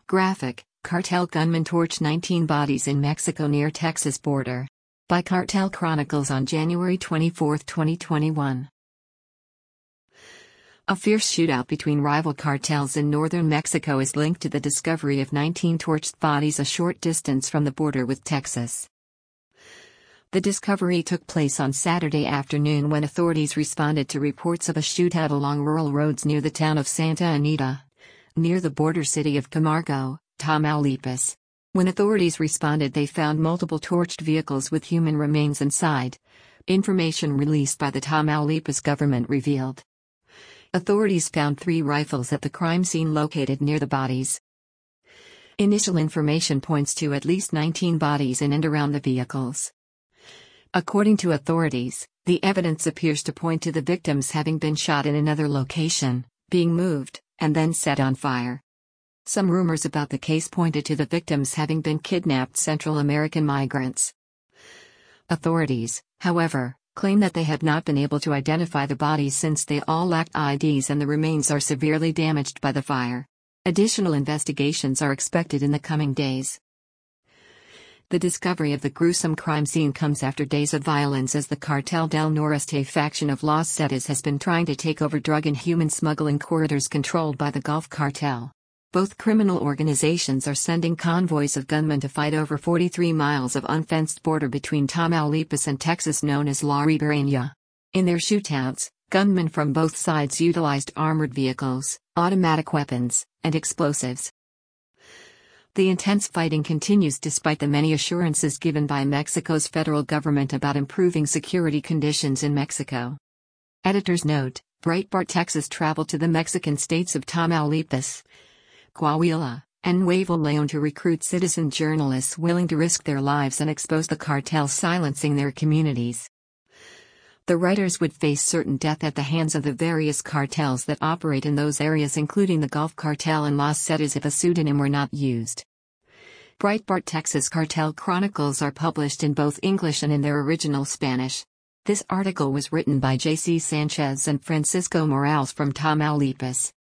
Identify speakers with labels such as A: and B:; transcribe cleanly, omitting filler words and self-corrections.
A: Graphic, Cartel gunman torch 19 bodies in Mexico near Texas border. By Cartel Chronicles on January 24, 2021. A fierce shootout between rival cartels in northern Mexico is linked to the discovery of 19 torched bodies a short distance from the border with Texas. The discovery took place on Saturday afternoon when authorities responded to reports of a shootout along rural roads near the town of Santa Anita, near the border city of Camargo, Tamaulipas. When authorities responded, they found multiple torched vehicles with human remains inside. Information released by the Tamaulipas government revealed. Authorities found 3 rifles at the crime scene located near the bodies. Initial information points to at least 19 bodies in and around the vehicles. According to authorities, the evidence appears to point to the victims having been shot in another location, being moved, and then set on fire. Some rumors about the case pointed to the victims having been kidnapped Central American migrants. Authorities, however, claim that they have not been able to identify the bodies since they all lacked IDs and the remains are severely damaged by the fire. Additional investigations are expected in the coming days. The discovery of the gruesome crime scene comes after days of violence as the Cartel del Noreste faction of Los Zetas has been trying to take over drug and human smuggling corridors controlled by the Gulf Cartel. Both criminal organizations are sending convoys of gunmen to fight over 43 miles of unfenced border between Tamaulipas and Texas known as La Ribereña. In their shootouts, gunmen from both sides utilized armored vehicles, automatic weapons, and explosives. The intense fighting continues despite the many assurances given by Mexico's federal government about improving security conditions in Mexico. Editor's note: Breitbart Texas traveled to the Mexican states of Tamaulipas, Coahuila, and Nuevo León to recruit citizen journalists willing to risk their lives and expose the cartels silencing their communities. The writers would face certain death at the hands of the various cartels that operate in those areas, including the Gulf Cartel and Los Zetas, if a pseudonym were not used. Breitbart Texas Cartel Chronicles are published in both English and in their original Spanish. This article was written by J.C. Sanchez and Francisco Morales from Tamaulipas.